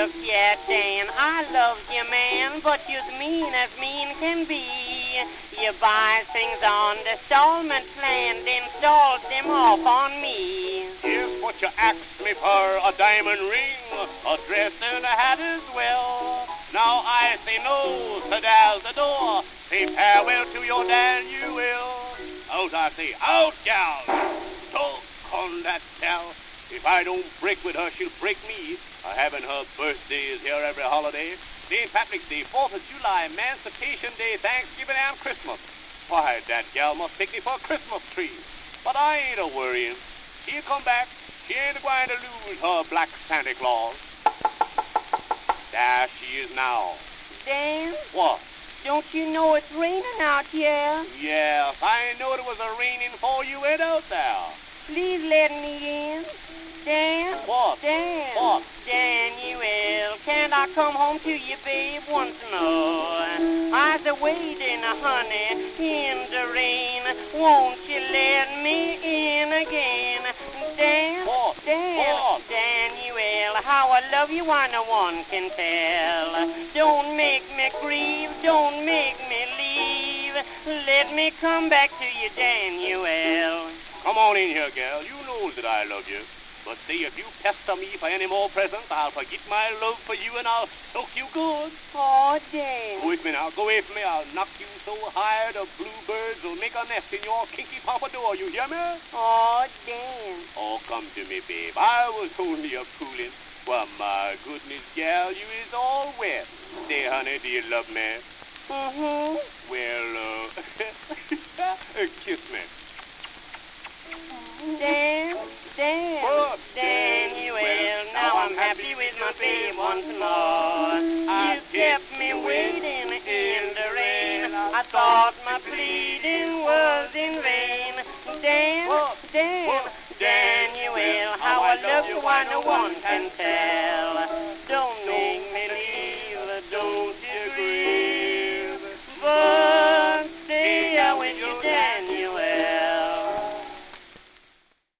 Look, yeah, Dan, I love you, man, but you're mean as mean can be. You buy things on the installment plan, then stall them off on me. Here's what you asked me for, a diamond ring, a dress and a hat as well. Now I say no, so there's the door. Say farewell to your Dan, you will. Out, I say, out, gal. Doggone that gal. If I don't break with her, she'll break me. Having her birthdays here every holiday. St. Patrick's Day, 4th of July, Emancipation Day, Thanksgiving, and Christmas. Why, that gal must take me for a Christmas tree. But I ain't a-worrying. She'll come back. She ain't going to lose her black Santa Claus. There she is now. Dan? What? Don't you know it's raining out here? Yes, I knowed it was a-raining before you went out there. Please let me in. Dan? What? Dan? What? Daniel, can't I come home to you, babe, once more? I's a-waiting, honey, in the rain. Won't you let me in again? Dan? What? Dan? What? Daniel, how I love you, I no one can tell. Don't make me grieve, don't make me leave. Let me come back to you, Daniel. Come on in here, gal. You know that I love you. But see, if you pester me for any more presents, I'll forget my love for you and I'll soak you good. Oh, Dan. Go with me now. Go away from me. I'll knock you so high the bluebirds will make a nest in your kinky pompadour. You hear me? Oh, Dan. Oh, come to me, babe. I was only a fooling. Well, my goodness, gal, you is all wet. Say, honey, do you love me? Mm-hmm. Well, kiss me. Dan, Dan, What? Daniel, Well, now I'm happy with my babe once more. You kept me waiting in the rain. I thought my pleading was in vain. Dan, What? Dan, What? Daniel, how I love you, why no one can tell.